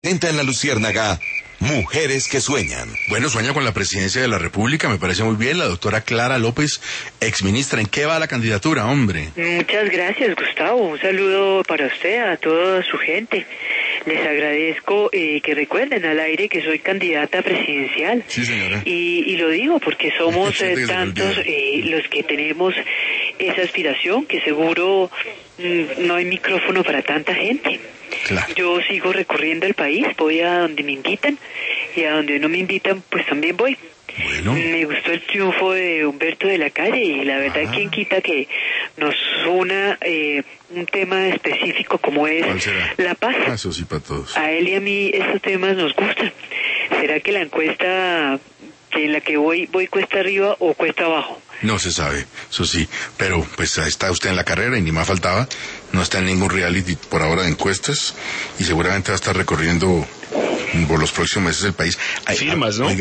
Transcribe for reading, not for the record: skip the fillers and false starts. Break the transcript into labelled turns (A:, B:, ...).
A: Presenta en La Luciérnaga, Mujeres que Sueñan.
B: Bueno, sueña con la presidencia de la República, me parece muy bien. La doctora Clara López, exministra. ¿En qué va la candidatura, hombre?
C: Muchas gracias, Gustavo. Un saludo para usted, a toda su gente. Les agradezco que recuerden al aire que soy candidata presidencial.
B: Sí, señora.
C: Y lo digo porque somos tantos los que tenemos esa aspiración, que seguro no hay micrófono para tanta gente.
B: Claro.
C: Yo sigo recorriendo el país, voy a donde me invitan, y a donde no me invitan, pues también voy.
B: Bueno.
C: Me gustó el triunfo de Humberto de la Calle, y la verdad, ¿quién quita que nos una un tema específico como es la paz?
B: Eso sí, para todos.
C: A él y a mí estos temas nos gustan. ¿Será que la encuesta en la que voy cuesta arriba o cuesta abajo?
B: No se sabe, eso sí, pero pues está usted en la carrera y ni más faltaba, no está en ningún reality por ahora de encuestas y seguramente va a estar recorriendo por los próximos meses el país.
D: Firmas, ¿no?